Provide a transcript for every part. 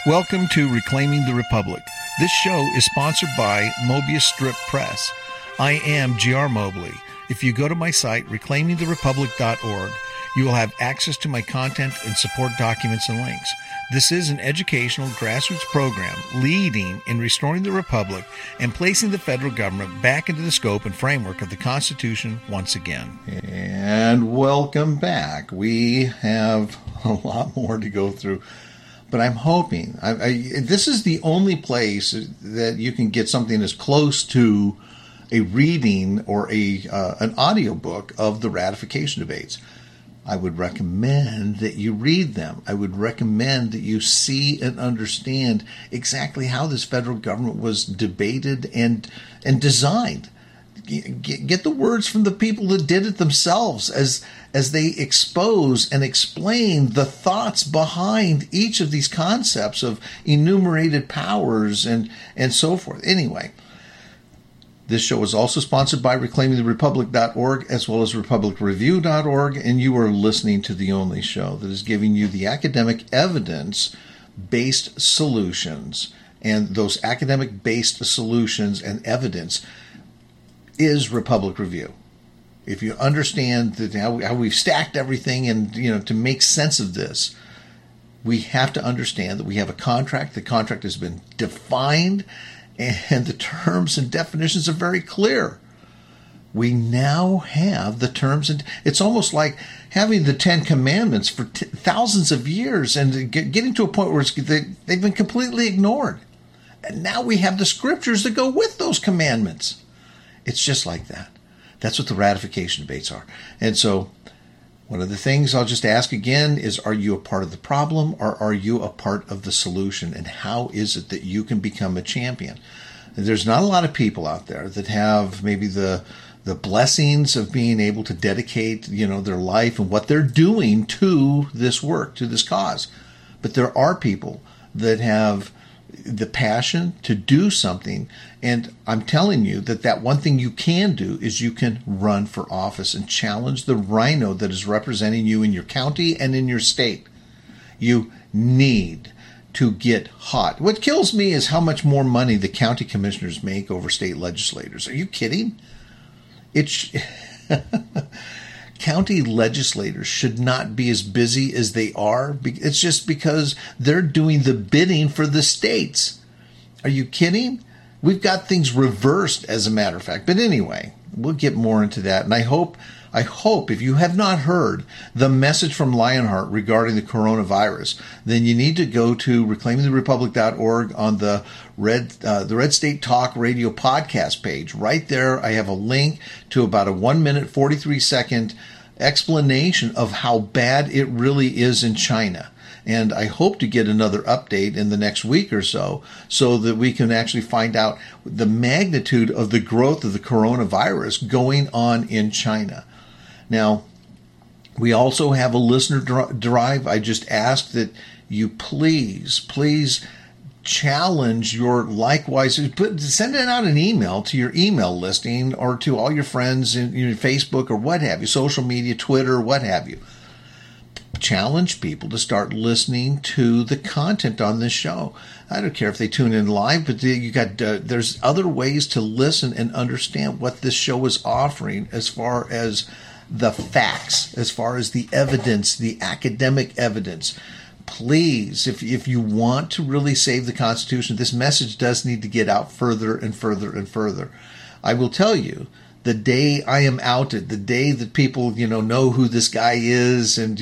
Welcome to Reclaiming the Republic. This show is sponsored by Mobius Strip Press. I am G.R. Mobley. If you go to my site, reclaimingtherepublic.org, you will have access to my content and support documents and links. This is an educational grassroots program leading in restoring the Republic and placing the federal government back into the scope and framework of the Constitution once again. And welcome back. We have a lot more to go through. But I'm hoping, this is the only place that you can get something as close to a reading or an audiobook of the ratification debates. I would recommend that you read them. I would recommend that you see and understand exactly how this federal government was debated and designed. Get the words from the people that did it themselves as they expose and explain the thoughts behind each of these concepts of enumerated powers and so forth. Anyway, this show is also sponsored by reclaimingtherepublic.org as well as republicreview.org, and you are listening to the only show that is giving you the academic evidence-based solutions. And those academic-based solutions and evidence is Republic Review. If you understand that how we've stacked everything and, to make sense of this, we have to understand that we have a contract. The contract has been defined and the terms and definitions are very clear. We now have the terms, and it's almost like having the Ten Commandments for thousands of years and getting to a point where they've been completely ignored. And now we have the scriptures that go with those commandments. It's just like that. That's what the ratification debates are. And so one of the things I'll just ask again is, are you a part of the problem or are you a part of the solution? And how is it that you can become a champion? There's not a lot of people out there that have maybe the blessings of being able to dedicate, their life and what they're doing to this work, to this cause. But there are people that have the passion to do something. And I'm telling you that one thing you can do is you can run for office and challenge the rhino that is representing you in your county and in your state. You need to get hot. What kills me is how much more money the county commissioners make over state legislators. Are you kidding? County legislators should not be as busy as they are. It's just because they're doing the bidding for the states. Are you kidding? We've got things reversed, as a matter of fact. But anyway, we'll get more into that. And I hope if you have not heard the message from Lionheart regarding the coronavirus, then you need to go to reclaimingtherepublic.org on the Red State Talk Radio podcast page. Right there, I have a link to about a 1 minute, 43-second explanation of how bad it really is in China. And I hope to get another update in the next week or so that we can actually find out the magnitude of the growth of the coronavirus going on in China. Now, we also have a listener drive. I just ask that you please challenge your likewise. Send it out an email to your email listing or to all your friends in Facebook or what have you, social media, Twitter, what have you. Challenge people to start listening to the content on this show. I don't care if they tune in live, but there's other ways to listen and understand what this show is offering as far as the facts, as far as the evidence, the academic evidence. Please, if you want to really save the Constitution, this message does need to get out further and further and further. I will tell you, the day I am outed, the day that people, know who this guy is and,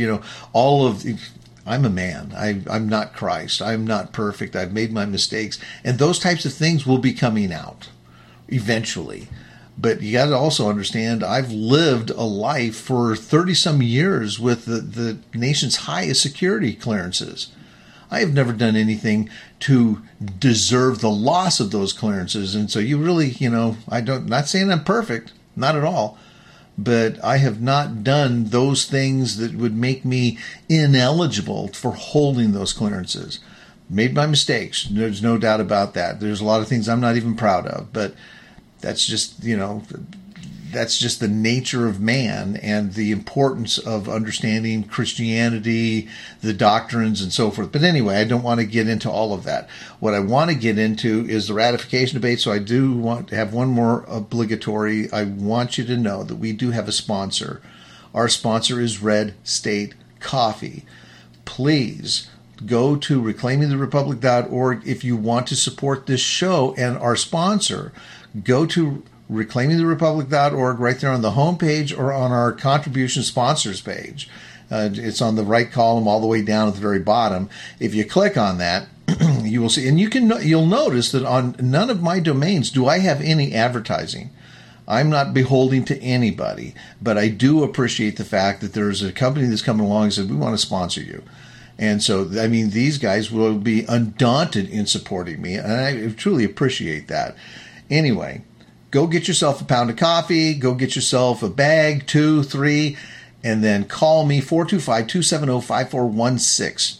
I'm a man. I'm not Christ. I'm not perfect. I've made my mistakes. And those types of things will be coming out eventually. But you got to also understand, I've lived a life for 30-some years with the nation's highest security clearances. I have never done anything to deserve the loss of those clearances. And so you really, not saying I'm perfect, not at all, but I have not done those things that would make me ineligible for holding those clearances. Made my mistakes. There's no doubt about that. There's a lot of things I'm not even proud of, but that's just, that's just the nature of man and the importance of understanding Christianity, the doctrines, and so forth. But anyway, I don't want to get into all of that. What I want to get into is the ratification debate. So I do want to have one more obligatory. I want you to know that we do have a sponsor. Our sponsor is Red State Coffee. Please go to reclaimingtherepublic.org if you want to support this show and our sponsor. Go to reclaimingtherepublic.org right there on the homepage or on our contribution sponsors page. It's on the right column all the way down at the very bottom. If you click on that, you will see, and you'll notice that on none of my domains do I have any advertising. I'm not beholden to anybody, but I do appreciate the fact that there's a company that's coming along and said, we want to sponsor you. And so, I mean, these guys will be undaunted in supporting me, and I truly appreciate that. Anyway, go get yourself a pound of coffee, go get yourself a bag, 2, 3, and then call me, 425-270-5416,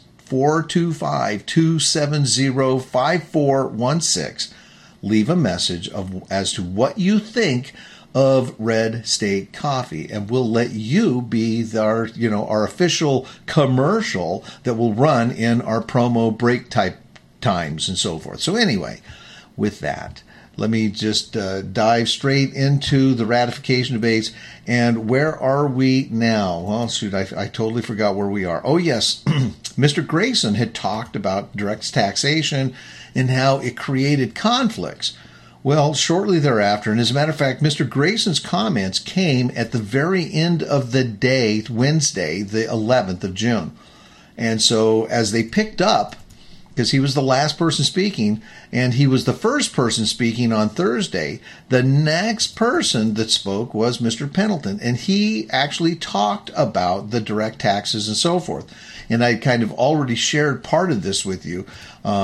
425-270-5416. Leave a message as to what you think of Red State Coffee, and we'll let you be our official commercial that will run in our promo break type times and so forth. So anyway, with that, let me just dive straight into the ratification debates. And where are we now? Well, shoot, I totally forgot where we are. Oh, yes. Mr. Grayson had talked about direct taxation and how it created conflicts. Well, shortly thereafter, and as a matter of fact, Mr. Grayson's comments came at the very end of the day, Wednesday, the 11th of June. And so as they picked up, because he was the last person speaking, and he was the first person speaking on Thursday, the next person that spoke was Mr. Pendleton, and he actually talked about the direct taxes and so forth. And I kind of already shared part of this with you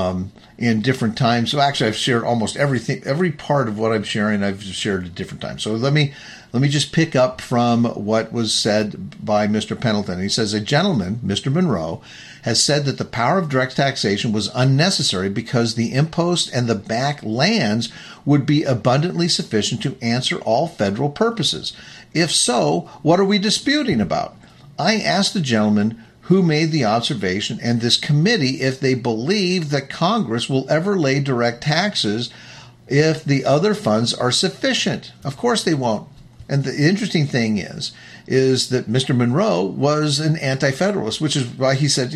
in different times. So actually, I've shared almost everything, every part of what I'm sharing, I've shared at different times. So let me just pick up from what was said by Mr. Pendleton. He says, a gentleman, Mr. Monroe, has said that the power of direct taxation was unnecessary because the impost and the back lands would be abundantly sufficient to answer all federal purposes. If so, what are we disputing about? I asked the gentleman who made the observation and this committee if they believe that Congress will ever lay direct taxes if the other funds are sufficient. Of course they won't. And the interesting thing is that Mr. Monroe was an anti-federalist, which is why he said,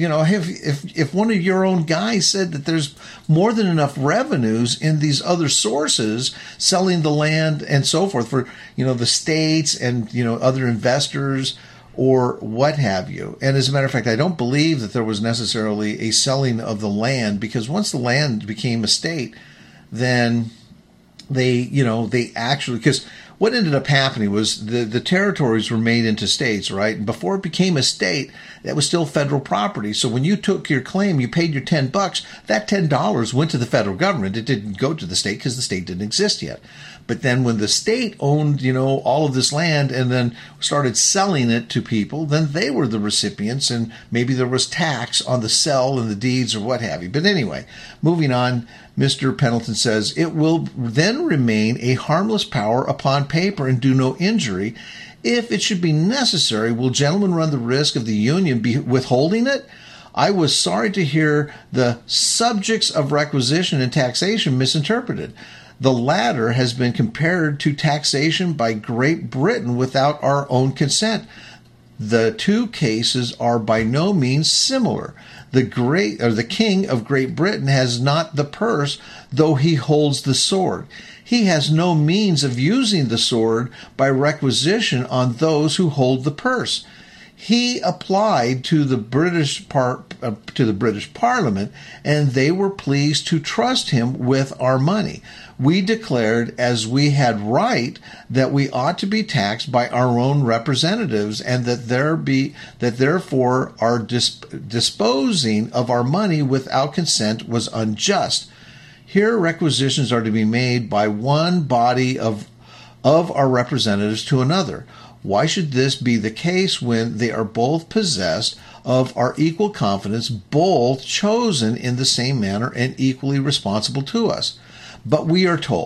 if one of your own guys said that there's more than enough revenues in these other sources, selling the land and so forth for, the states and, other investors or what have you. And as a matter of fact, I don't believe that there was necessarily a selling of the land, because once the land became a state, then they actually, because what ended up happening was the territories were made into states, right? And before it became a state, that was still federal property. So when you took your claim, you paid your $10, that $10 went to the federal government. It didn't go to the state because the state didn't exist yet. But then when the state owned, all of this land and then started selling it to people, then they were the recipients, and maybe there was tax on the sell and the deeds or what have you. But anyway, moving on, Mr. Pendleton says, it will then remain a harmless power upon paper and do no injury. If it should be necessary, will gentlemen run the risk of the Union be withholding it? I was sorry to hear the subjects of requisition and taxation misinterpreted. The latter has been compared to taxation by Great Britain without our own consent. The two cases are by no means similar. The King of Great Britain has not the purse, though he holds the sword. He has no means of using the sword by requisition on those who hold the purse. He applied to the British Parliament, and they were pleased to trust him with our money. We declared, as we had right, that we ought to be taxed by our own representatives, and that therefore our disposing of our money without consent was unjust. Here requisitions are to be made by one body of our representatives to another. Why should this be the case when they are both possessed of our equal confidence, both chosen in the same manner and equally responsible to us? But we are told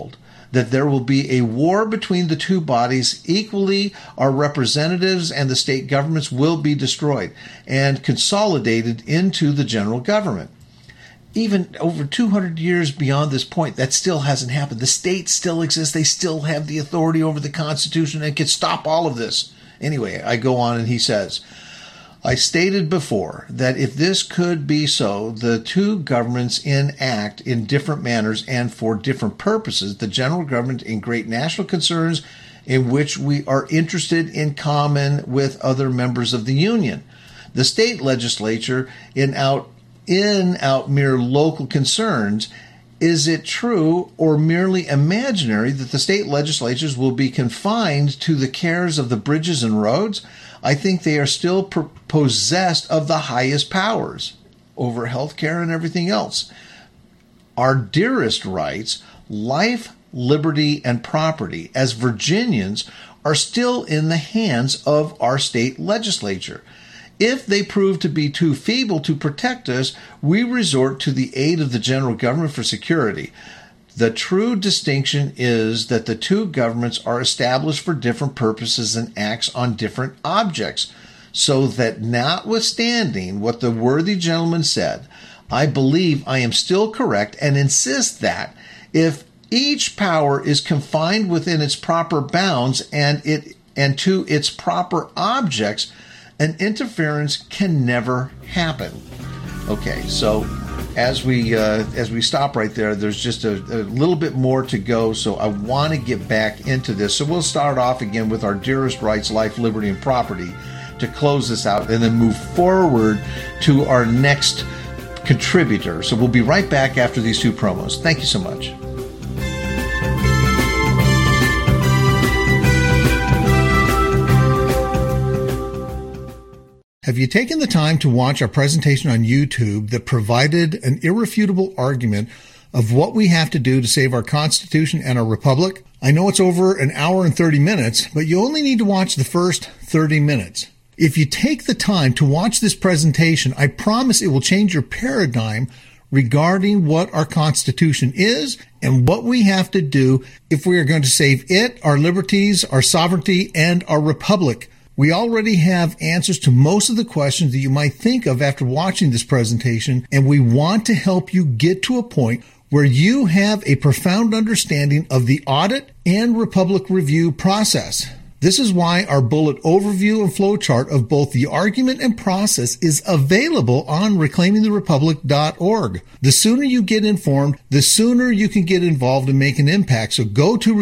that there will be a war between the two bodies equally. Our representatives and the state governments will be destroyed and consolidated into the general government. Even over 200 years beyond this point, that still hasn't happened. The states still exist. They still have the authority over the Constitution and can stop all of this. Anyway, I go on and he says, I stated before that if this could be so, the two governments enact in different manners and for different purposes, the general government in great national concerns in which we are interested in common with other members of the Union. The state legislature in out mere local concerns. Is it true or merely imaginary that the state legislatures will be confined to the cares of the bridges and roads? I think they are still possessed of the highest powers over health care and everything else. Our dearest rights, life, liberty, and property, as Virginians, are still in the hands of our state legislature. If they prove to be too feeble to protect us, we resort to the aid of the general government for security. The true distinction is that the two governments are established for different purposes and acts on different objects, so that notwithstanding what the worthy gentleman said, I believe I am still correct and insist that if each power is confined within its proper bounds and to its proper objects, an interference can never happen. Okay, so as we stop right there, there's just a little bit more to go, so I want to get back into this. So we'll start off again with our dearest rights, life, liberty, and property to close this out, and then move forward to our next contributor. So we'll be right back after these two promos. Thank you so much. Have you taken the time to watch our presentation on YouTube that provided an irrefutable argument of what we have to do to save our Constitution and our Republic? I know it's over an hour and 30 minutes, but you only need to watch the first 30 minutes. If you take the time to watch this presentation, I promise it will change your paradigm regarding what our Constitution is and what we have to do if we are going to save it, our liberties, our sovereignty, and our Republic. We already have answers to most of the questions that you might think of after watching this presentation, and we want to help you get to a point where you have a profound understanding of the audit and Republic review process. This is why our bullet overview and flowchart of both the argument and process is available on reclaimingtherepublic.org. The sooner you get informed, the sooner you can get involved and make an impact. So go to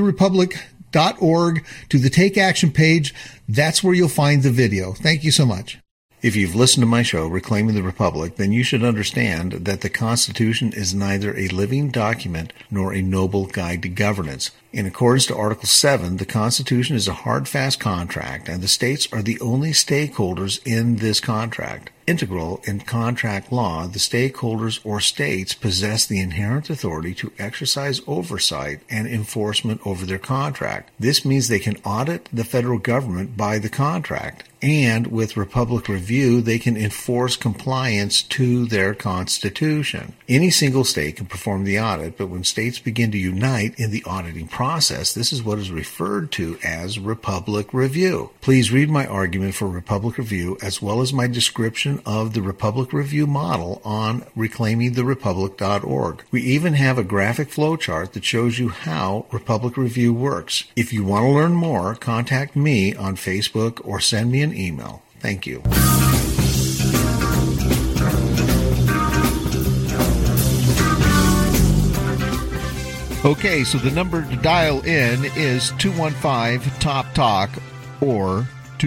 reclaimingtherepublic.org to the Take Action page. That's where you'll find the video. Thank you so much. If you've listened to my show, Reclaiming the Republic, then you should understand that the Constitution is neither a living document nor a noble guide to governance. In accordance to Article 7, the Constitution is a hard, fast contract, and the states are the only stakeholders in this contract. Integral in contract law, the stakeholders or states possess the inherent authority to exercise oversight and enforcement over their contract. This means they can audit the federal government by the contract, and with Republic Review, they can enforce compliance to their Constitution. Any single state can perform the audit, but when states begin to unite in the auditing process, this is what is referred to as Republic Review. Please read my argument for Republic Review as well as my description of the Republic Review model on reclaimingtherepublic.org. We even have a graphic flowchart that shows you how Republic Review works. If you want to learn more, contact me on Facebook or send me an email. Thank you. Okay, so the number to dial in is 215-TOP-TALK or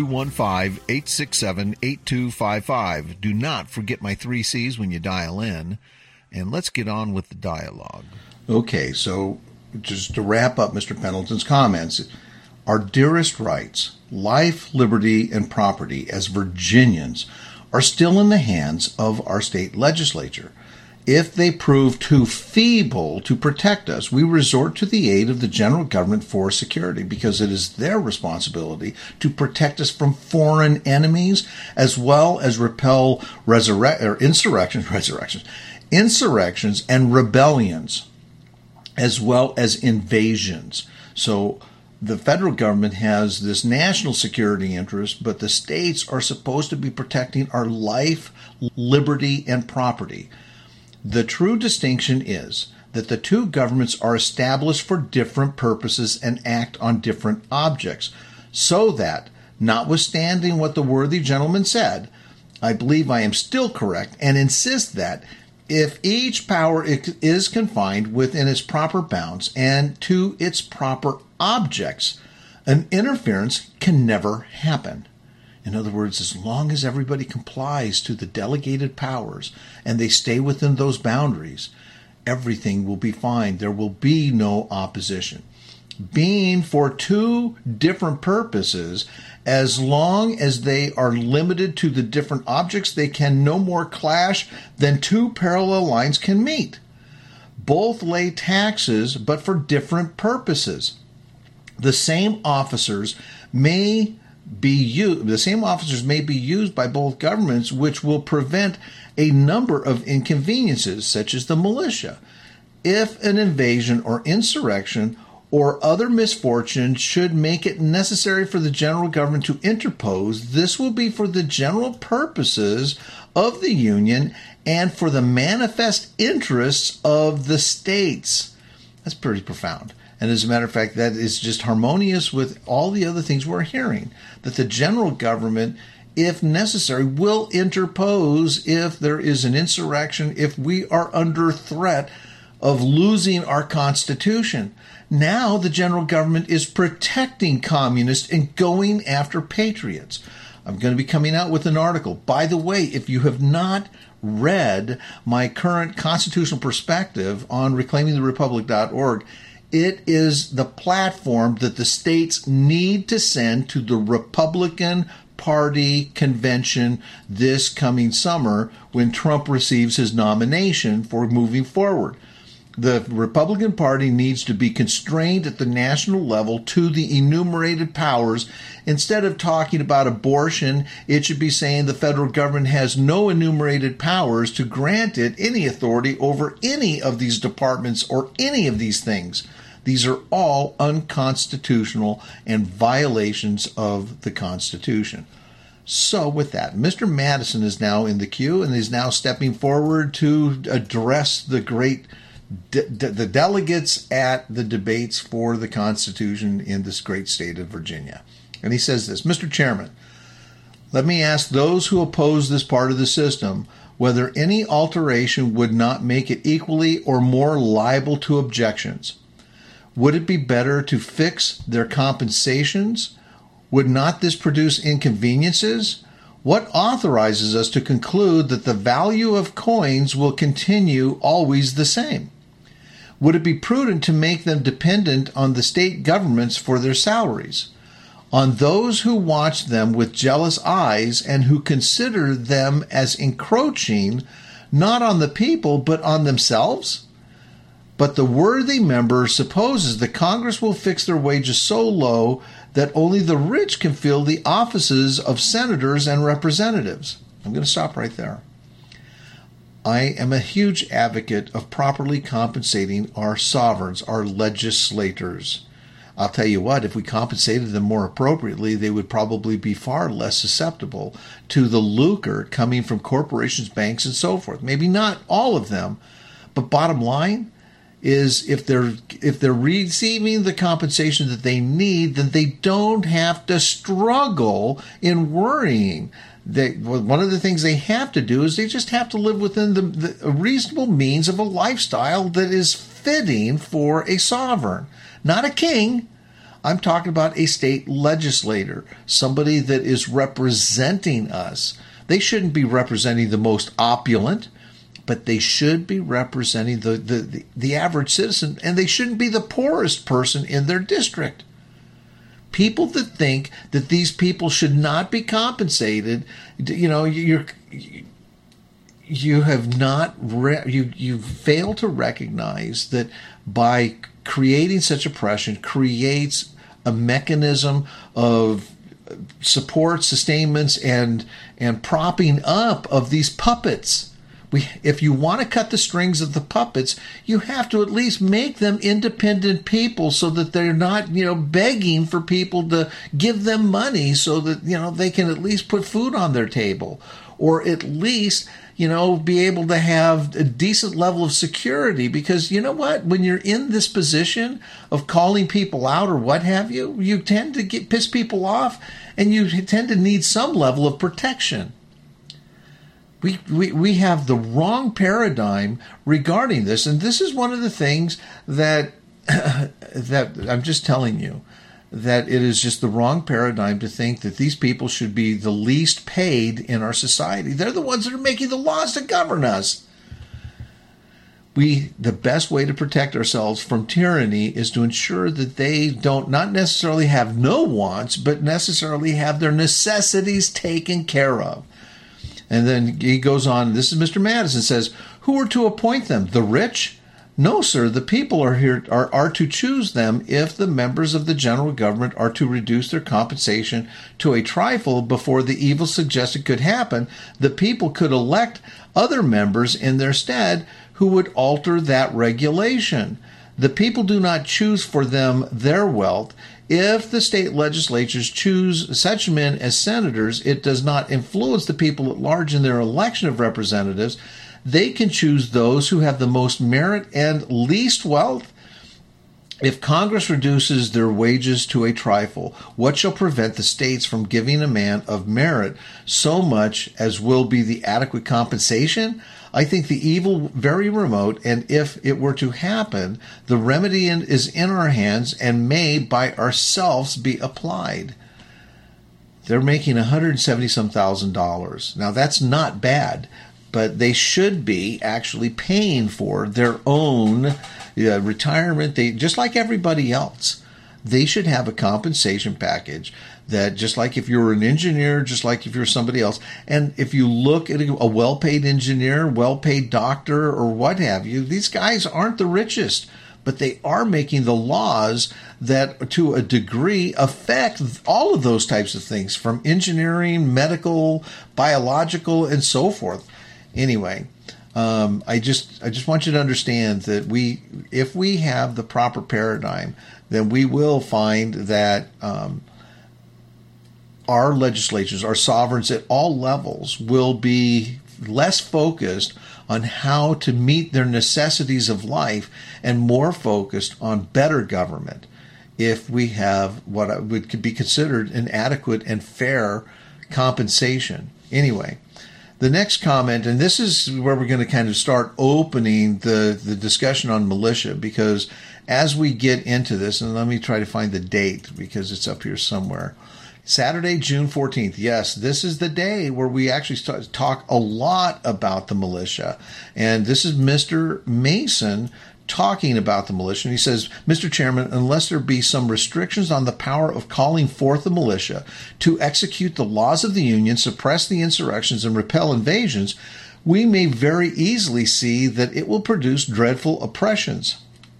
215-867-8255. Do not forget my 3 C's when you dial in, and let's get on with the dialogue. Okay, so just to wrap up Mr. Pendleton's comments, our dearest rights, life, liberty, and property as Virginians are still in the hands of our state legislature. If they prove too feeble to protect us, we resort to the aid of the general government for security because it is their responsibility to protect us from foreign enemies as well as repel insurrections and rebellions. as well as invasions. So the federal government has this national security interest, but the states are supposed to be protecting our life, liberty, and property. The true distinction is that the two governments are established for different purposes and act on different objects, so that, notwithstanding what the worthy gentleman said, I believe I am still correct and insist that if each power is confined within its proper bounds and to its proper objects, an interference can never happen. In other words, as long as everybody complies to the delegated powers and they stay within those boundaries, everything will be fine. There will be no opposition. Being for two different purposes, as long as they are limited to the different objects, they can no more clash than two parallel lines can meet. Both lay taxes, but for different purposes. The same officers may be used by both governments, which will prevent a number of inconveniences, such as the militia. If an invasion or insurrection or other misfortune should make it necessary for the general government to interpose, this will be for the general purposes of the Union and for the manifest interests of the states. That's pretty profound. And as a matter of fact, that is just harmonious with all the other things we're hearing, that the general government, if necessary, will interpose if there is an insurrection, if we are under threat of losing our Constitution. Now the general government is protecting communists and going after patriots. I'm going to be coming out with an article. By the way, if you have not read my current constitutional perspective on reclaimingtherepublic.org, it is the platform that the states need to send to the Republican Party convention this coming summer when Trump receives his nomination for moving forward. The Republican Party needs to be constrained at the national level to the enumerated powers. Instead of talking about abortion, it should be saying the federal government has no enumerated powers to grant it any authority over any of these departments or any of these things. These are all unconstitutional and violations of the Constitution. So with that, Mr. Madison is now in the queue and is now stepping forward to address the the delegates at the debates for the Constitution in this great state of Virginia. And he says this: Mr. Chairman, let me ask those who oppose this part of the system whether any alteration would not make it equally or more liable to objections. Would it be better to fix their compensations? Would not this produce inconveniences? What authorizes us to conclude that the value of coins will continue always the same? Would it be prudent to make them dependent on the state governments for their salaries, on those who watch them with jealous eyes and who consider them as encroaching not on the people but on themselves? But the worthy member supposes that Congress will fix their wages so low that only the rich can fill the offices of senators and representatives. I'm going to stop right there. I am a huge advocate of properly compensating our sovereigns, our legislators. I'll tell you what, if we compensated them more appropriately, they would probably be far less susceptible to the lucre coming from corporations, banks, and so forth. Maybe not all of them, but bottom line is if they're receiving the compensation that they need, then they don't have to struggle in worrying. One of the things they have to do is they just have to live within the reasonable means of a lifestyle that is fitting for a sovereign, not a king. I'm talking about a state legislator, somebody that is representing us. They shouldn't be representing the most opulent, but they should be representing the average citizen, and they shouldn't be the poorest person in their district. People that think that these people should not be compensated, you fail to recognize that by creating such oppression creates a mechanism of support, sustainments, and propping up of these puppets. if you want to cut the strings of the puppets, you have to at least make them independent people so that they're not, begging for people to give them money so that, they can at least put food on their table, or at least, be able to have a decent level of security. Because you know what? When you're in this position of calling people out or what have you, you tend to piss people off, and you tend to need some level of protection. We have the wrong paradigm regarding this, and this is one of the things that that I'm just telling you, that it is just the wrong paradigm to think that these people should be the least paid in our society. They're the ones that are making the laws to govern us. The best way to protect ourselves from tyranny is to ensure that they don't not necessarily have no wants, but necessarily have their necessities taken care of. And then he goes on, this is Mr. Madison, says, who are to appoint them? The rich? No, sir, the people are to choose them if the members of the general government are to reduce their compensation to a trifle before the evil suggested could happen. The people could elect other members in their stead who would alter that regulation. The people do not choose for them their wealth. If the state legislatures choose such men as senators, it does not influence the people at large in their election of representatives. They can choose those who have the most merit and least wealth. If Congress reduces their wages to a trifle, what shall prevent the states from giving a man of merit so much as will be the adequate compensation? I think the evil very remote, and if it were to happen, the remedy is in our hands and may by ourselves be applied. They're making $170,000. Now that's not bad, but they should be actually paying for their own retirement. They, just like everybody else, they should have a compensation package that, just like if you're an engineer, just like if you're somebody else, and if you look at a well-paid engineer, well-paid doctor, or what have you, these guys aren't the richest, but they are making the laws that, to a degree, affect all of those types of things, from engineering, medical, biological, and so forth. Anyway, I just want you to understand that if we have the proper paradigm, then we will find that our legislatures, our sovereigns at all levels, will be less focused on how to meet their necessities of life and more focused on better government if we have what would be considered an adequate and fair compensation. Anyway, the next comment, and this is where we're going to kind of start opening the discussion on militia, because as we get into this, and let me try to find the date because it's up here somewhere. Saturday, June 14th. Yes, this is the day where we actually start to talk a lot about the militia. And this is Mr. Mason talking about the militia. And he says, Mr. Chairman, unless there be some restrictions on the power of calling forth the militia to execute the laws of the Union, suppress the insurrections, and repel invasions, we may very easily see that it will produce dreadful oppressions.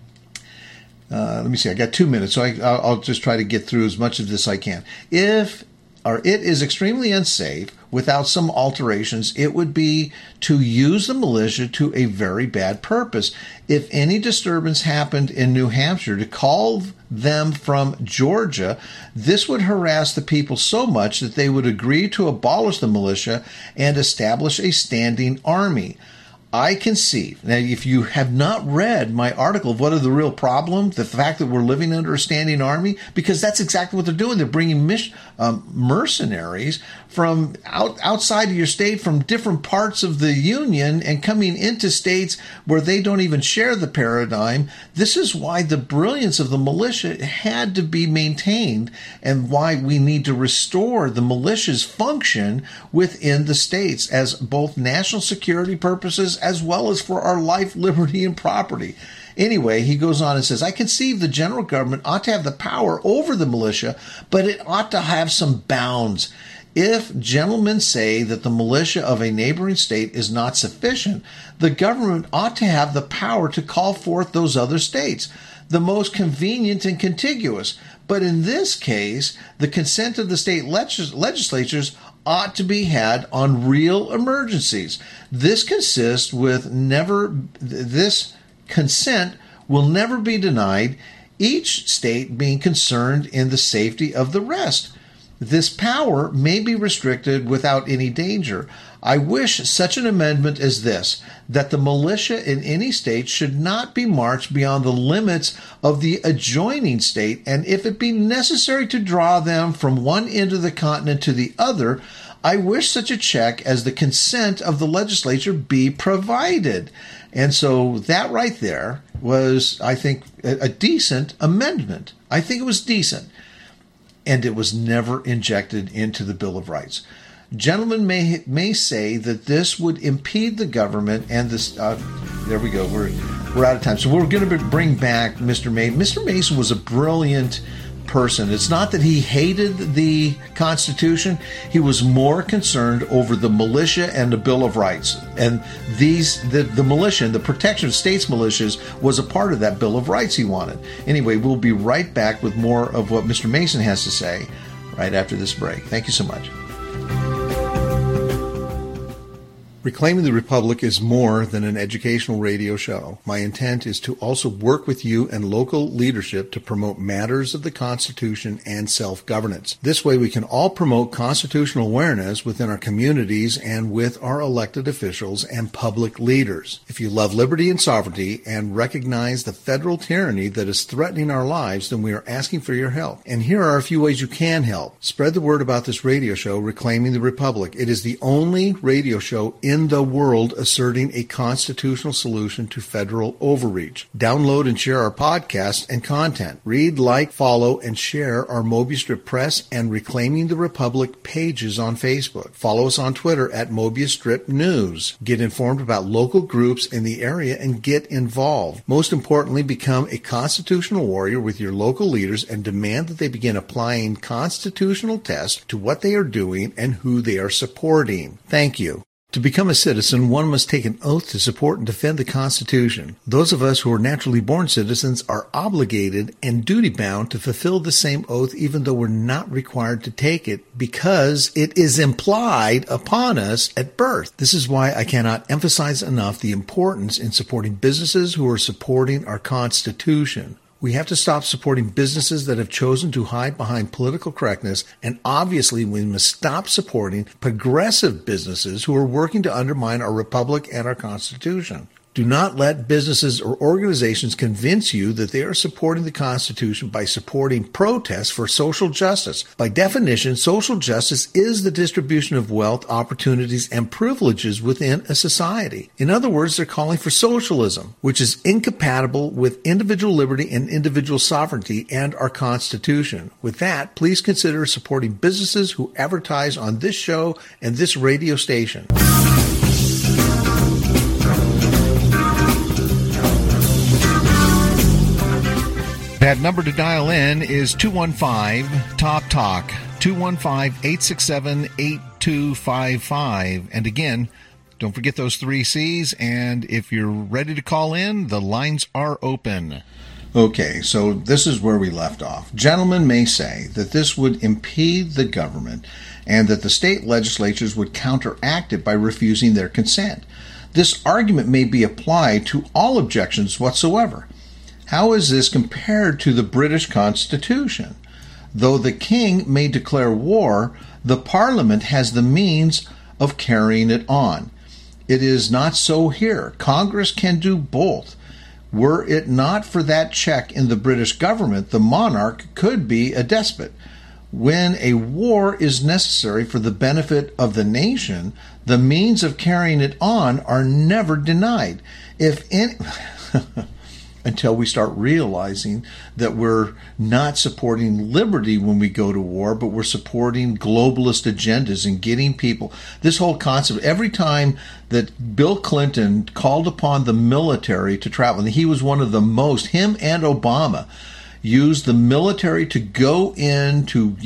Let me see. I got 2 minutes, so I'll just try to get through as much of this I can. It is extremely unsafe. Without some alterations, it would be to use the militia to a very bad purpose. If any disturbance happened in New Hampshire, to call them from Georgia, this would harass the people so much that they would agree to abolish the militia and establish a standing army. I conceive. Now, if you have not read my article of what are the real problems, the fact that we're living under a standing army, because that's exactly what they're doing. They're bringing mercenaries from outside of your state, from different parts of the Union, and coming into states where they don't even share the paradigm. This is why the brilliance of the militia had to be maintained, and why we need to restore the militia's function within the states as both national security purposes as well as for our life, liberty, and property. Anyway, he goes on and says, I conceive the general government ought to have the power over the militia, but it ought to have some bounds. If gentlemen say that the militia of a neighboring state is not sufficient, the government ought to have the power to call forth those other states, the most convenient and contiguous. But in this case, the consent of the state legislatures ought to be had on real emergencies. This consent will never be denied, each state being concerned in the safety of the rest. This power may be restricted without any danger. I wish such an amendment as this, that the militia in any state should not be marched beyond the limits of the adjoining state, and if it be necessary to draw them from one end of the continent to the other, I wish such a check as the consent of the legislature be provided. And so that right there was, I think, a decent amendment. I think it was decent. And it was never injected into the Bill of Rights. Gentlemen may say that this would impede the government and this. There we go. We're out of time. So we're going to bring back Mr. Mason. Mr. Mason was a brilliant person. It's not that he hated the Constitution. He was more concerned over the militia and the Bill of Rights. And the militia and the protection of states' militias was a part of that Bill of Rights he wanted. Anyway, we'll be right back with more of what Mr. Mason has to say right after this break. Thank you so much. Reclaiming the Republic is more than an educational radio show. My intent is to also work with you and local leadership to promote matters of the Constitution and self-governance. This way we can all promote constitutional awareness within our communities and with our elected officials and public leaders. If you love liberty and sovereignty and recognize the federal tyranny that is threatening our lives, then we are asking for your help. And here are a few ways you can help. Spread the word about this radio show, Reclaiming the Republic. It is the only radio show in the world asserting a constitutional solution to federal overreach. Download and share our podcast and content. Read, like, follow, and share our Mobius Strip Press and Reclaiming the Republic pages on Facebook. Follow us on Twitter at Mobius Strip News. Get informed about local groups in the area and get involved. Most importantly, become a constitutional warrior with your local leaders and demand that they begin applying constitutional tests to what they are doing and who they are supporting. Thank you. To become a citizen, one must take an oath to support and defend the Constitution. Those of us who are naturally born citizens are obligated and duty-bound to fulfill the same oath even though we're not required to take it because it is implied upon us at birth. This is why I cannot emphasize enough the importance in supporting businesses who are supporting our Constitution. We have to stop supporting businesses that have chosen to hide behind political correctness, and obviously we must stop supporting progressive businesses who are working to undermine our republic and our Constitution. Do not let businesses or organizations convince you that they are supporting the Constitution by supporting protests for social justice. By definition, social justice is the distribution of wealth, opportunities, and privileges within a society. In other words, they're calling for socialism, which is incompatible with individual liberty and individual sovereignty and our Constitution. With that, please consider supporting businesses who advertise on this show and this radio station. That number to dial in is 215-TALK-TALK, 215-867-8255. And again, don't forget those 3 C's, and if you're ready to call in, the lines are open. Okay, so this is where we left off. Gentlemen may say that this would impede the government and that the state legislatures would counteract it by refusing their consent. This argument may be applied to all objections whatsoever. How is this compared to the British Constitution? Though the king may declare war, the Parliament has the means of carrying it on. It is not so here. Congress can do both. Were it not for that check in the British government, the monarch could be a despot. When a war is necessary for the benefit of the nation, the means of carrying it on are never denied. Until we start realizing that we're not supporting liberty when we go to war, but we're supporting globalist agendas and getting people. This whole concept, every time that Bill Clinton called upon the military to travel, and he was one of the most, him and Obama, used the military to go in to,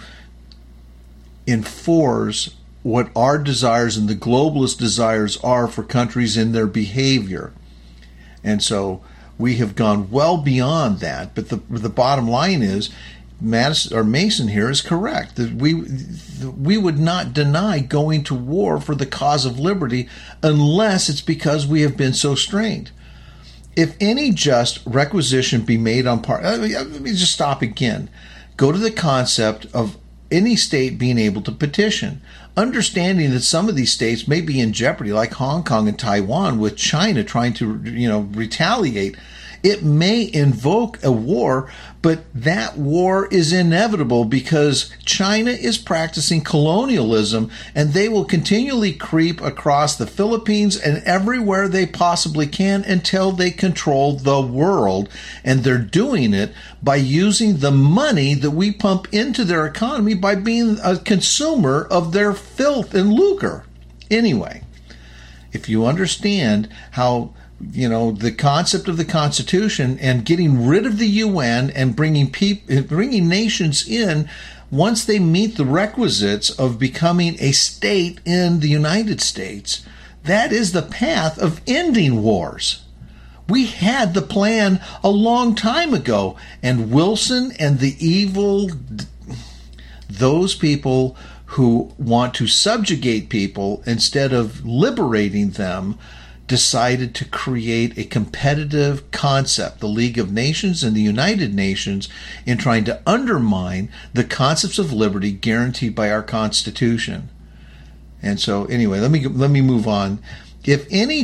enforce what our desires and the globalist desires are for countries in their behavior. And so we have gone well beyond that, but the bottom line is Mason here is correct. That we would not deny going to war for the cause of liberty unless it's because we have been so strained. If any just requisition be made on part, let me just stop again. Go to the concept of any state being able to petition, understanding that some of these states may be in jeopardy, like Hong Kong and Taiwan, with China trying to, retaliate. It may invoke a war, but that war is inevitable because China is practicing colonialism, and they will continually creep across the Philippines and everywhere they possibly can until they control the world. And they're doing it by using the money that we pump into their economy by being a consumer of their filth and lucre. Anyway, if you understand how the concept of the Constitution and getting rid of the UN and bringing nations in once they meet the requisites of becoming a state in the United States, that is the path of ending wars. We had the plan a long time ago, and Wilson and those people who want to subjugate people instead of liberating them, decided to create a competitive concept, the League of Nations and the United Nations, in trying to undermine the concepts of liberty guaranteed by our Constitution. And so, anyway, let me move on. If any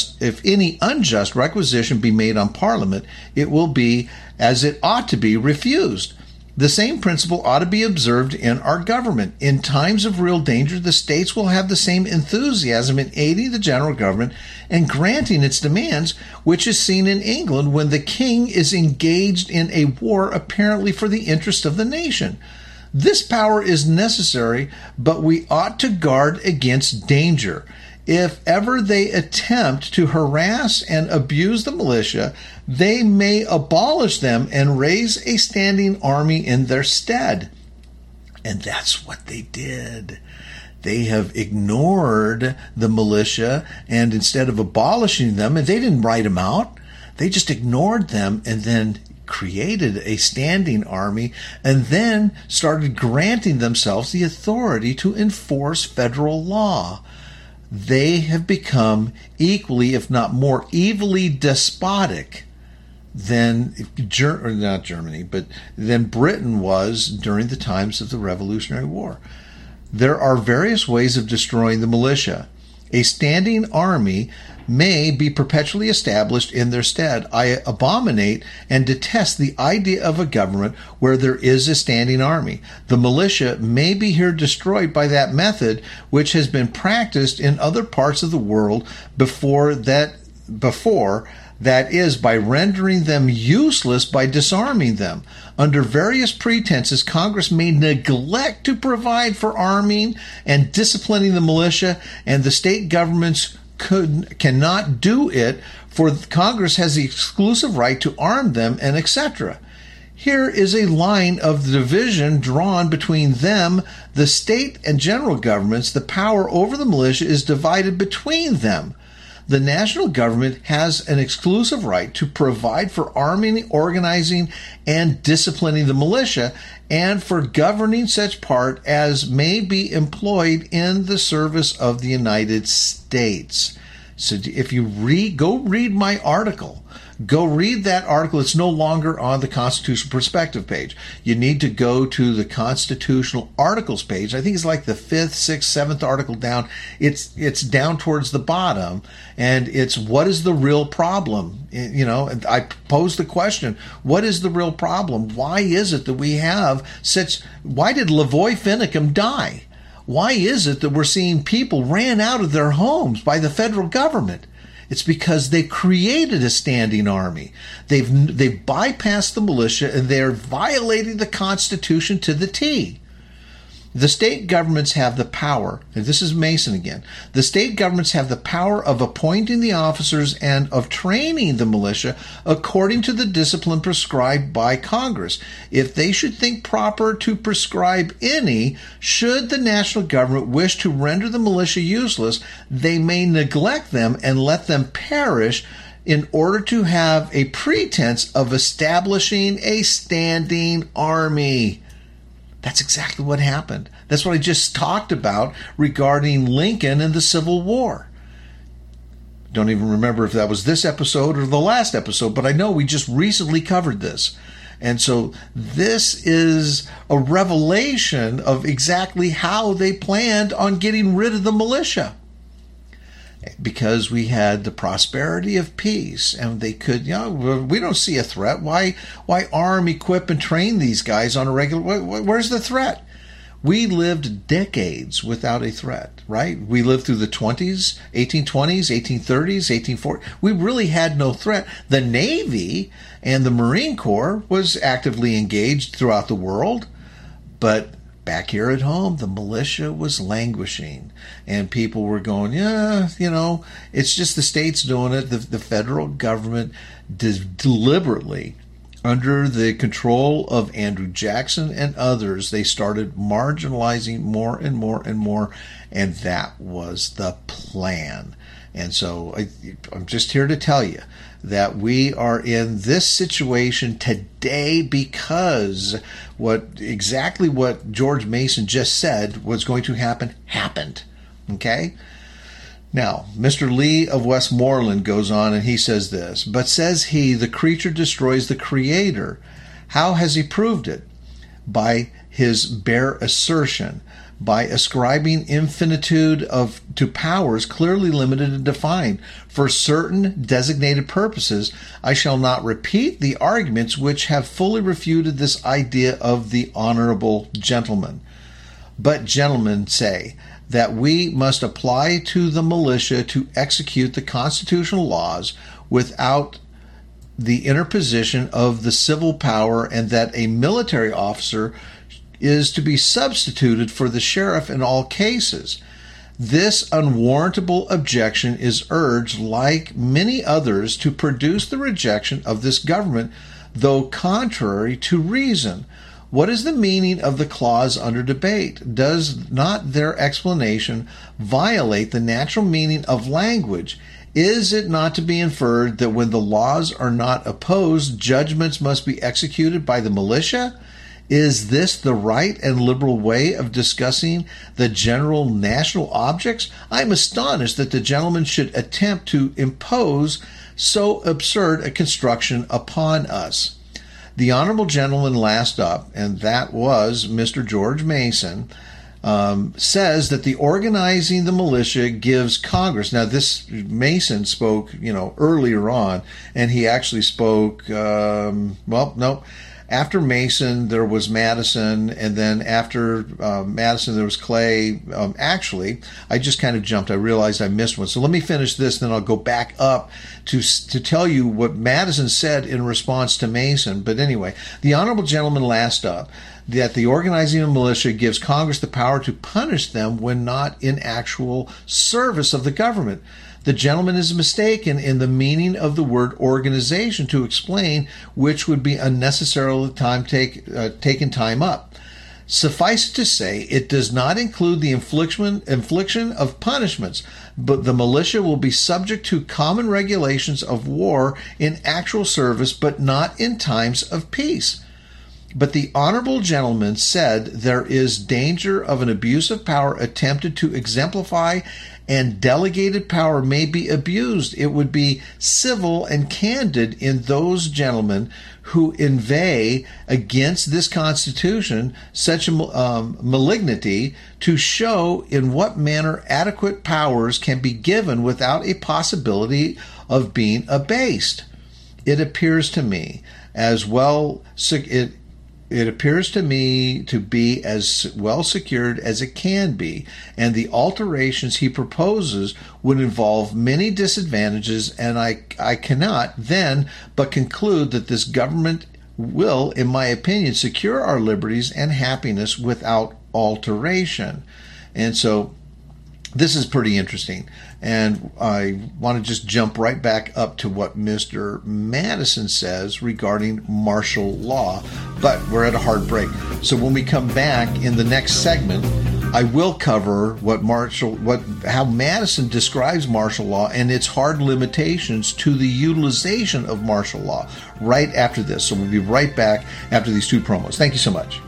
unjust requisition be made on Parliament, it will be, as it ought to be, refused. The same principle ought to be observed in our government. In times of real danger, the states will have the same enthusiasm in aiding the general government and granting its demands, which is seen in England when the king is engaged in a war apparently for the interest of the nation. This power is necessary, but we ought to guard against danger. If ever they attempt to harass and abuse the militia, they may abolish them and raise a standing army in their stead. And that's what they did. They have ignored the militia, and instead of abolishing them, and they didn't write them out, they just ignored them and then created a standing army and then started granting themselves the authority to enforce federal law. They have become equally, if not more evilly despotic than not Germany, but than Britain was during the times of the Revolutionary War. There are various ways of destroying the militia. A standing army may be perpetually established in their stead. I abominate and detest the idea of a government where there is a standing army. The militia may be here destroyed by that method which has been practiced in other parts of the world before, that is, by rendering them useless by disarming them. Under various pretenses, Congress may neglect to provide for arming and disciplining the militia, and the state governments cannot do it, for Congress has the exclusive right to arm them, and etc. Here is a line of the division drawn between them, the state and general governments. The power over the militia is divided between them. The national government has an exclusive right to provide for arming, organizing, and disciplining the militia, and for governing such part as may be employed in the service of the United States. So if you go read my article. Go read that article. It's no longer on the Constitutional Perspective page. You need to go to the Constitutional Articles page. I think it's like the 5th, 6th, 7th article down. It's down towards the bottom, and it's what is the real problem? And I pose the question, what is the real problem? Why is it that we have why did Lavoy Finicum die? Why is it that we're seeing people ran out of their homes by the federal government? It's because they created a standing army. They've bypassed the militia, and they're violating the Constitution to the T. The state governments have the power, and this is Mason again, the state governments have the power of appointing the officers and of training the militia according to the discipline prescribed by Congress. If they should think proper to prescribe any, should the national government wish to render the militia useless, they may neglect them and let them perish in order to have a pretense of establishing a standing army. That's exactly what happened. That's what I just talked about regarding Lincoln and the Civil War. Don't even remember if that was this episode or the last episode, but I know we just recently covered this. And so this is a revelation of exactly how they planned on getting rid of the militia. Because we had the prosperity of peace, and they could, we don't see a threat. Why arm, equip, and train these guys on a regular? Where's the threat? We lived decades without a threat, right? We lived through the 20s, 1820s, 1830s, 1840s. We really had no threat. The Navy and the Marine Corps was actively engaged throughout the world, but back here at home, the militia was languishing, and people were going, it's just the states doing it. The federal government deliberately, under the control of Andrew Jackson and others, they started marginalizing more and more and more, and that was the plan. And so I'm just here to tell you that we are in this situation today because exactly what George Mason just said was going to happen happened. Okay? Now, Mr. Lee of Westmoreland goes on and he says this, but says he, the creature destroys the creator. How has he proved it? By his bare assertion, by ascribing infinitude to powers clearly limited and defined for certain designated purposes. I shall not repeat the arguments which have fully refuted this idea of the honorable gentleman. But gentlemen say that we must apply to the militia to execute the constitutional laws without the interposition of the civil power, and that a military officer is to be substituted for the sheriff in all cases. This unwarrantable objection is urged, like many others, to produce the rejection of this government, though contrary to reason. What is the meaning of the clause under debate? Does not their explanation violate the natural meaning of language? Is it not to be inferred that when the laws are not opposed, judgments must be executed by the militia? Is this the right and liberal way of discussing the general national objects? I am astonished that the gentleman should attempt to impose so absurd a construction upon us. The honorable gentleman last up, and that was Mr. George Mason, says that the organizing the militia gives Congress. Now, this Mason spoke, earlier on, and he actually spoke. After Mason, there was Madison, and then after Madison, there was Clay. Actually, I just kind of jumped. I realized I missed one. So let me finish this, then I'll go back up to tell you what Madison said in response to Mason. But anyway, the honorable gentleman last up, that the organizing of militia gives Congress the power to punish them when not in actual service of the government. The gentleman is mistaken in the meaning of the word organization to explain, which would be unnecessarily taken time up. Suffice it to say, it does not include the infliction of punishments, but the militia will be subject to common regulations of war in actual service, but not in times of peace. But the honorable gentleman said there is danger of an abuse of power attempted to exemplify, and delegated power may be abused. It would be civil and candid in those gentlemen who inveigh against this Constitution such a malignity to show in what manner adequate powers can be given without a possibility of being abased. It appears to me as well. It appears to me to be as well secured as it can be, and the alterations he proposes would involve many disadvantages, and I cannot then but conclude that this government will, in my opinion, secure our liberties and happiness without alteration. And so this is pretty interesting. And I want to just jump right back up to what Mr. Madison says regarding martial law. But we're at a hard break. So when we come back in the next segment, I will cover how Madison describes martial law and its hard limitations to the utilization of martial law right after this. So we'll be right back after these two promos. Thank you so much.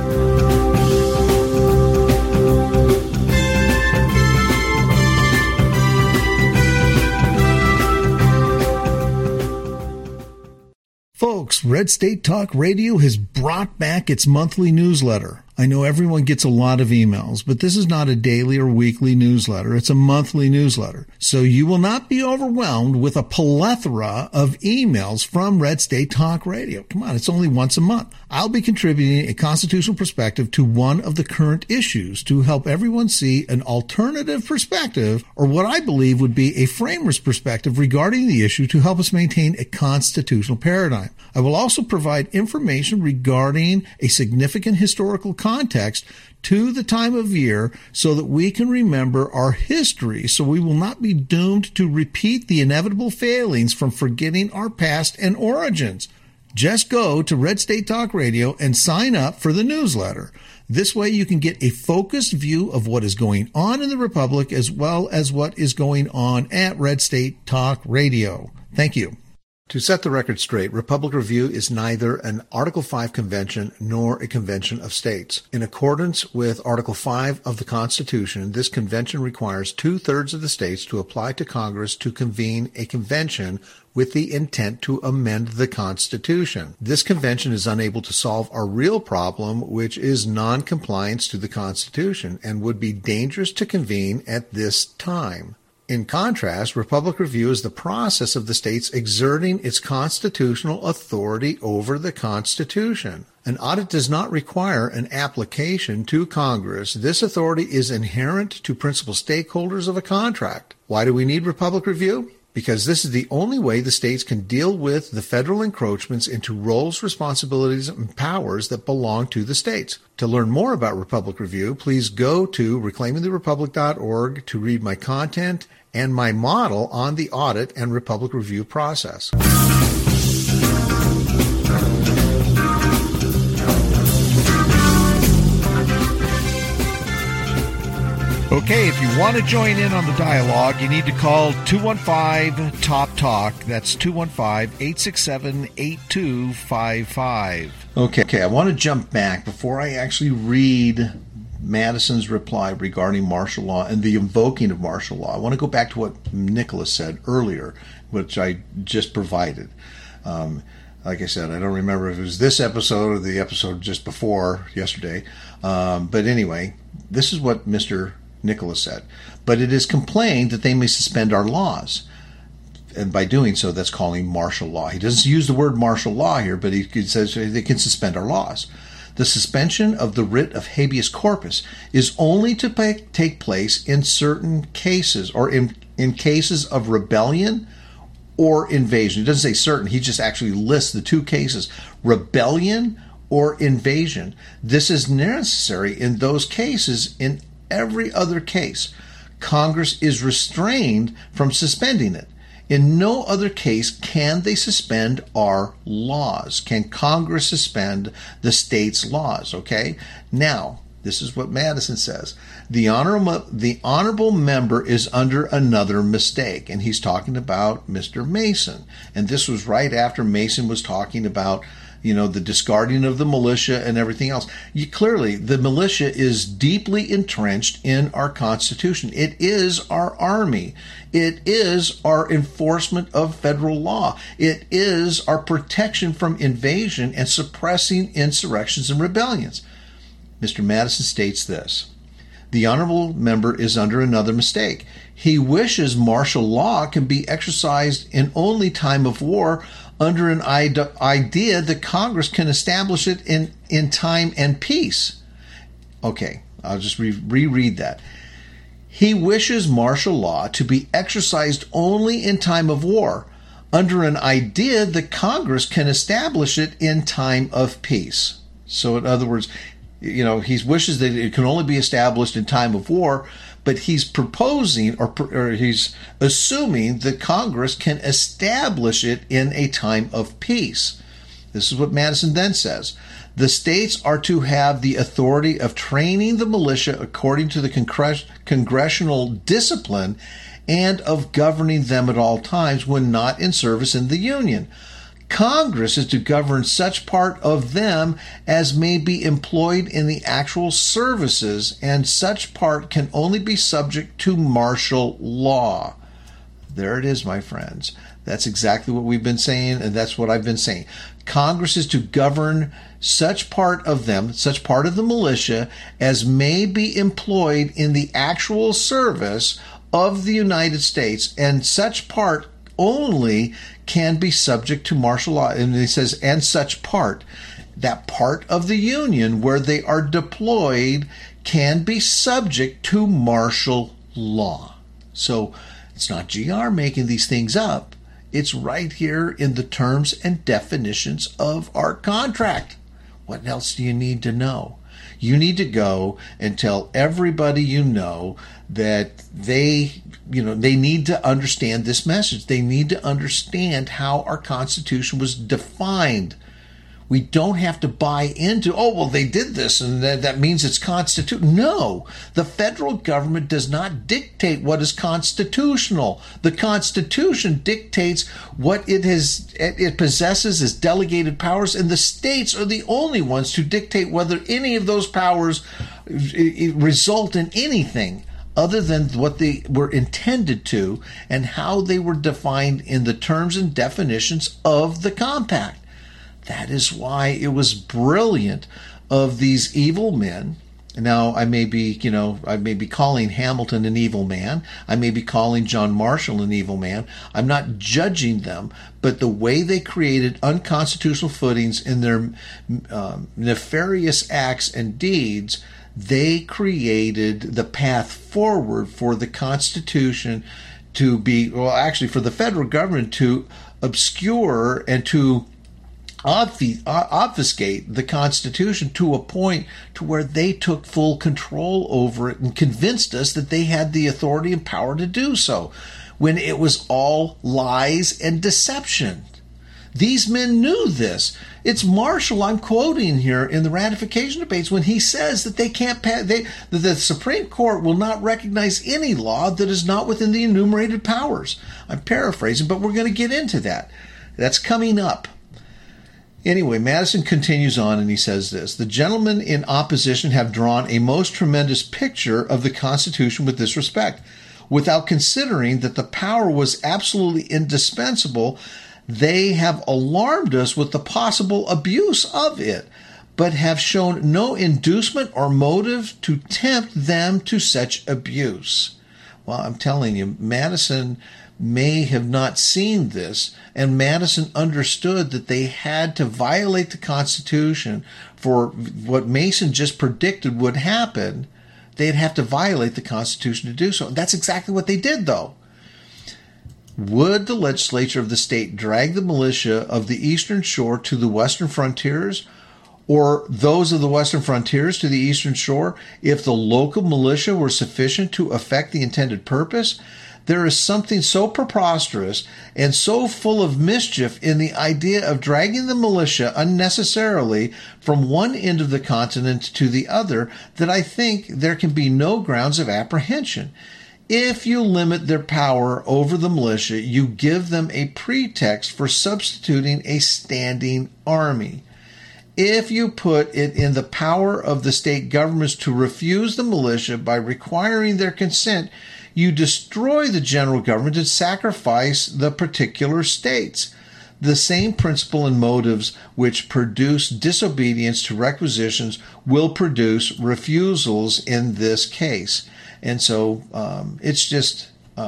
Folks, Red State Talk Radio has brought back its monthly newsletter. I know everyone gets a lot of emails, but this is not a daily or weekly newsletter. It's a monthly newsletter. So you will not be overwhelmed with a plethora of emails from Red State Talk Radio. Come on, it's only once a month. I'll be contributing a constitutional perspective to one of the current issues to help everyone see an alternative perspective, or what I believe would be a framer's perspective regarding the issue to help us maintain a constitutional paradigm. I will also provide information regarding a significant historical context to the time of year so that we can remember our history, so we will not be doomed to repeat the inevitable failings from forgetting our past and origins. Just go to Red State Talk Radio and sign up for the newsletter. This way you can get a focused view of what is going on in the Republic as well as what is going on at Red State Talk Radio. Thank you. To set the record straight, Republic Review is neither an Article 5 convention nor a convention of states. In accordance with Article 5 of the Constitution, this convention requires 2/3 of the states to apply to Congress to convene a convention with the intent to amend the Constitution. This convention is unable to solve our real problem, which is non-compliance to the Constitution, and would be dangerous to convene at this time. In contrast, Republic Review is the process of the states exerting its constitutional authority over the Constitution. An audit does not require an application to Congress. This authority is inherent to principal stakeholders of a contract. Why do we need Republic Review? Because this is the only way the states can deal with the federal encroachments into roles, responsibilities, and powers that belong to the states. To learn more about Republic Review, please go to reclaimingtherepublic.org to read my content and my model on the audit and Republic Review process. Okay, if you want to join in on the dialogue, you need to call 215-TOP-TALK. That's 215-867-8255. Okay, I want to jump back before I actually read Madison's reply regarding martial law and the invoking of martial law. I want to go back to what Nicholas said earlier, which I just provided. Like I said, I don't remember if it was this episode or the episode just before yesterday. But anyway, this is what Mr. Nicholas said. But it is complained that they may suspend our laws. And by doing so, that's calling martial law. He doesn't use the word martial law here, but he says they can suspend our laws. The suspension of the writ of habeas corpus is only to take place in certain cases, or in cases of rebellion or invasion. He doesn't say certain. He just actually lists the two cases, rebellion or invasion. This is necessary in those cases. In every other case, Congress is restrained from suspending it. In no other case can they suspend our laws. Can Congress suspend the state's laws? Okay? Now, this is what Madison says. The honorable member is under another mistake. And he's talking about Mr. Mason. And this was right after Mason was talking about, the discarding of the militia and everything else. Clearly, the militia is deeply entrenched in our Constitution. It is our army. It is our enforcement of federal law. It is our protection from invasion and suppressing insurrections and rebellions. Mr. Madison states this. The honorable member is under another mistake. He wishes martial law can be exercised in only time of war under an idea that Congress can establish it in time and peace. Okay, I'll just reread that. He wishes martial law to be exercised only in time of war under an idea that Congress can establish it in time of peace. So in other words, he wishes that it can only be established in time of war, but he's proposing or he's assuming that Congress can establish it in a time of peace. This is what Madison then says. The states are to have the authority of training the militia according to the congressional discipline and of governing them at all times when not in service in the Union. Congress is to govern such part of them as may be employed in the actual services, and such part can only be subject to martial law. There it is, my friends. That's exactly what we've been saying, and that's what I've been saying. Congress is to govern such part of them, such part of the militia, as may be employed in the actual service of the United States, and such part only can be subject to martial law. And he says, and such part, that part of the Union where they are deployed can be subject to martial law. So it's not GR making these things up. It's right here in the terms and definitions of our contract. What else do you need to know? You need to go and tell everybody you know that they need to understand this message. They need to understand how our Constitution was defined. We don't have to buy into, they did this and that means it's constitutional. No, the federal government does not dictate what is constitutional. The Constitution dictates what it possesses as delegated powers, and the states are the only ones to dictate whether any of those powers result in anything other than what they were intended to and how they were defined in the terms and definitions of the compact. That is why it was brilliant of these evil men. Now, I may be calling Hamilton an evil man. I may be calling John Marshall an evil man. I'm not judging them, but the way they created unconstitutional footings in their nefarious acts and deeds, they created the path forward for the Constitution to be, for the federal government to obscure and to obfuscate the Constitution to a point to where they took full control over it and convinced us that they had the authority and power to do so, when it was all lies and deception. These men knew this. It's Marshall I'm quoting here in the ratification debates when he says that they can't that the Supreme Court will not recognize any law that is not within the enumerated powers. I'm paraphrasing, but we're going to get into that. That's coming up. Anyway, Madison continues on and he says this: the gentlemen in opposition have drawn a most tremendous picture of the Constitution with this respect. Without considering that the power was absolutely indispensable, they have alarmed us with the possible abuse of it, but have shown no inducement or motive to tempt them to such abuse. Well, I'm telling you, Madison may have not seen this, and Madison understood that they had to violate the Constitution for what Mason just predicted would happen. They'd have to violate the Constitution to do so. That's exactly what they did, though. Would the legislature of the state drag the militia of the eastern shore to the western frontiers, or those of the western frontiers to the eastern shore, if the local militia were sufficient to effect the intended purpose? There is something so preposterous and so full of mischief in the idea of dragging the militia unnecessarily from one end of the continent to the other that I think there can be no grounds of apprehension. If you limit their power over the militia, you give them a pretext for substituting a standing army. If you put it in the power of the state governments to refuse the militia by requiring their consent, you destroy the general government and sacrifice the particular states. The same principle and motives which produce disobedience to requisitions will produce refusals in this case. And so it's just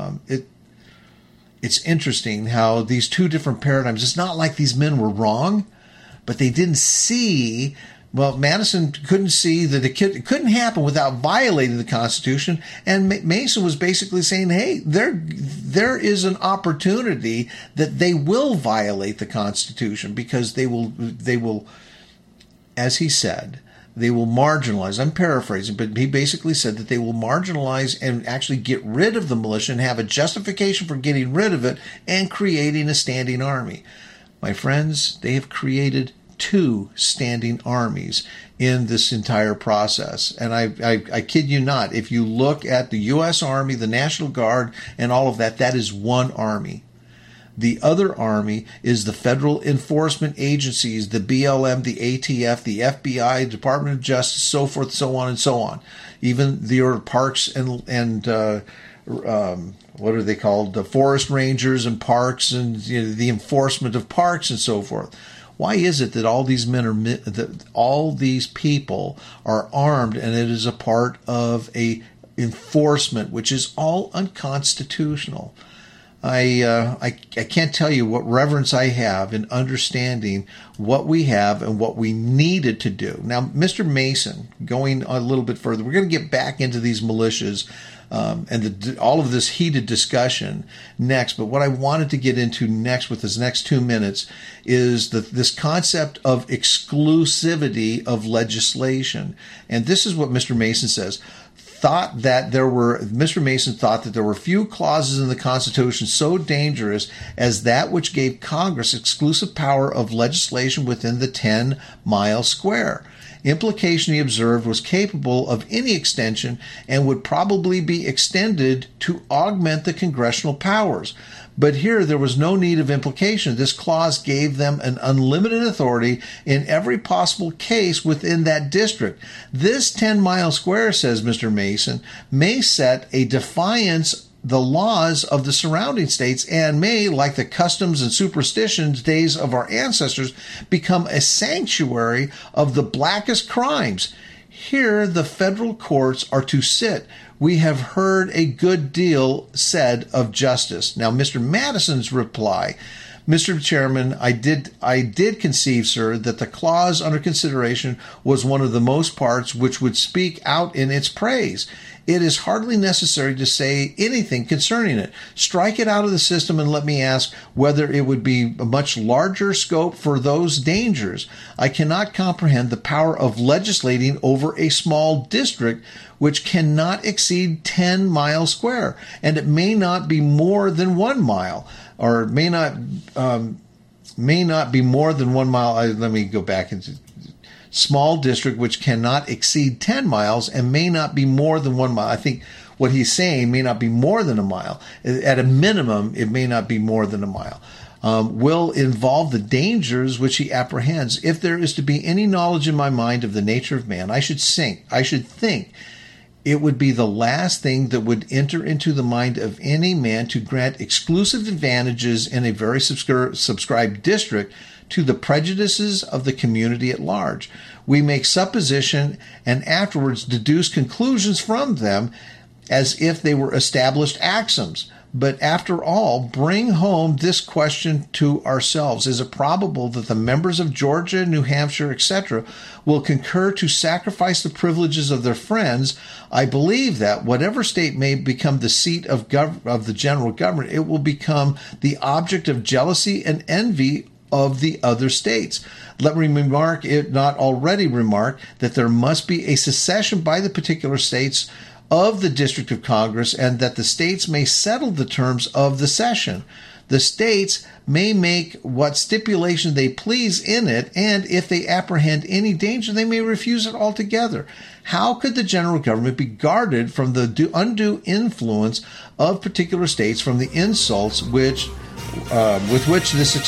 it's interesting how these two different paradigms, it's not like these men were wrong, but they didn't see. Well, Madison couldn't see that it couldn't happen without violating the Constitution, and Mason was basically saying, hey, there is an opportunity that they will violate the Constitution because they will, as he said, they will marginalize. I'm paraphrasing, but he basically said that they will marginalize and actually get rid of the militia and have a justification for getting rid of it and creating a standing army. My friends, they have created 2 standing armies in this entire process. And I kid you not, if you look at the U.S. Army, the National Guard, and all of that, that is one army. The other army is the federal enforcement agencies, the BLM, the ATF, the FBI, Department of Justice, so forth, so on and so on. Even the parks and what are they called? The forest rangers and parks, and the enforcement of parks and so forth. Why is it that all these people are armed, and it is a part of a enforcement which is all unconstitutional? I can't tell you what reverence I have in understanding what we have and what we needed to do. Now, Mr. Mason, going a little bit further, we're going to get back into these militias and all of this heated discussion next. But what I wanted to get into next with this next 2 minutes is this concept of exclusivity of legislation. And this is what Mr. Mason says. Mr. Mason thought that there were few clauses in the Constitution so dangerous as that which gave Congress exclusive power of legislation within the 10-mile square. Implication, he observed, was capable of any extension and would probably be extended to augment the congressional powers. But here there was no need of implication. This clause gave them an unlimited authority in every possible case within that district. This 10-mile square, says Mr. Mason, may set a defiance the laws of the surrounding states and may, like the customs and superstitions days of our ancestors, become a sanctuary of the blackest crimes. Here the federal courts are to sit. We have heard a good deal said of justice. Now, Mr. Madison's reply, Mr. Chairman, I did conceive, sir, that the clause under consideration was one of the most parts which would speak out in its praise. It is hardly necessary to say anything concerning it. Strike it out of the system and let me ask whether it would be a much larger scope for those dangers. I cannot comprehend the power of legislating over a small district which cannot exceed 10 miles square, and it may not be more than 1 mile, or may not be more than 1 mile. Let me go back into small district which cannot exceed 10 miles and may not be more than 1 mile. I think what he's saying may not be more than a mile. At a minimum, it may not be more than a mile. Will involve the dangers which he apprehends. If there is to be any knowledge in my mind of the nature of man, I should think it would be the last thing that would enter into the mind of any man to grant exclusive advantages in a very subscribed district to the prejudices of the community at large. We make supposition and afterwards deduce conclusions from them as if they were established axioms. But after all, bring home this question to ourselves. Is it probable that the members of Georgia, New Hampshire, etc., will concur to sacrifice the privileges of their friends? I believe that whatever state may become the seat of the general government, it will become the object of jealousy and envy of the other states. Let me remark, if not already remarked, that there must be a secession by the particular states of the District of Congress, and that the states may settle the terms of the cession. The states may make what stipulation they please in it, and if they apprehend any danger, they may refuse it altogether. How could the general government be guarded from the undue influence of particular states, from the insults with which this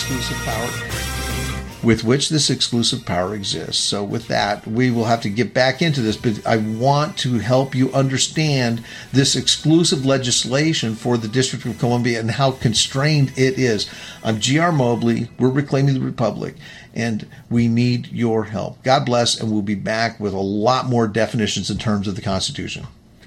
exclusive power exists? So with that, we will have to get back into this, but I want to help you understand this exclusive legislation for the District of Columbia and how constrained it is. I'm G.R. Mobley. We're Reclaiming the Republic, and we need your help. God bless, and we'll be back with a lot more definitions in terms of the Constitution.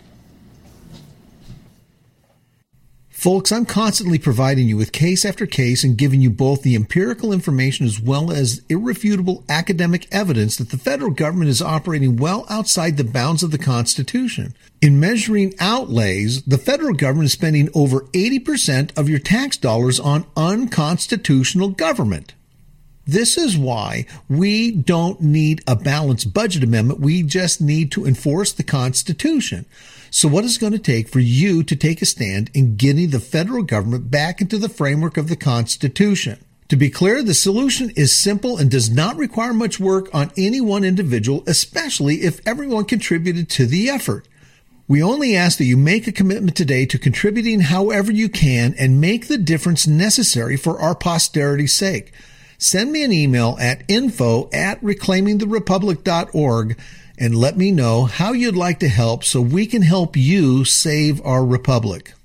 Folks, I'm constantly providing you with case after case and giving you both the empirical information as well as irrefutable academic evidence that the federal government is operating well outside the bounds of the Constitution. In measuring outlays, the federal government is spending over 80% of your tax dollars on unconstitutional government. This is why we don't need a balanced budget amendment. We just need to enforce the Constitution. So what is it going to take for you to take a stand in getting the federal government back into the framework of the Constitution? To be clear, the solution is simple and does not require much work on any one individual, especially if everyone contributed to the effort. We only ask that you make a commitment today to contributing however you can and make the difference necessary for our posterity's sake. Send me an email at info@reclaimingtherepublic.org and let me know how you'd like to help so we can help you save our republic.